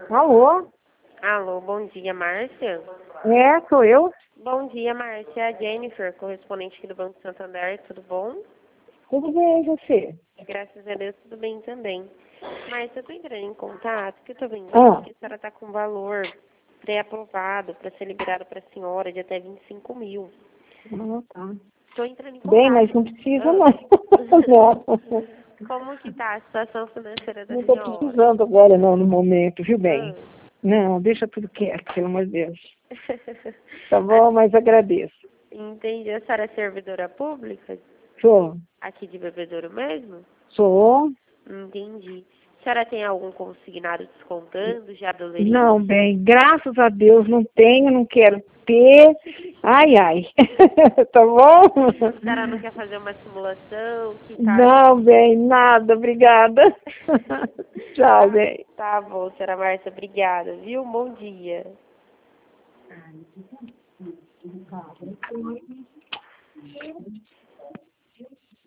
Alô? Alô, bom dia, Márcia. É, sou eu. Bom dia, Márcia. É a Jennifer, correspondente aqui do Banco Santander. Tudo bom? Tudo bem, e você? Graças a Deus, tudo bem também. Márcia, eu tô entrando em contato, porque eu tô vendo Ah. que a senhora tá com valor pré-aprovado para ser liberado para a senhora de até 25 mil. Tá. Tô entrando em Bem, contato. mas não precisa Ah. não. Não. Como que tá a situação financeira da Não estou senhora? precisando agora não, no momento, viu bem? Ah. Não, deixa tudo quieto, pelo amor de Deus. Tá bom, mas agradeço. Entendi. A senhora é servidora pública? Sou. Aqui de Bebedouro mesmo? Sou. Entendi. A senhora tem algum consignado descontando já do leilão? Não, bem, graças a Deus não tenho, não quero ter. Ai, ai. Tá bom? A senhora não quer fazer uma simulação? Que tal? Não, bem, nada, obrigada. Tchau, bem. Tá bom, senhora Márcia, obrigada, viu? Bom dia.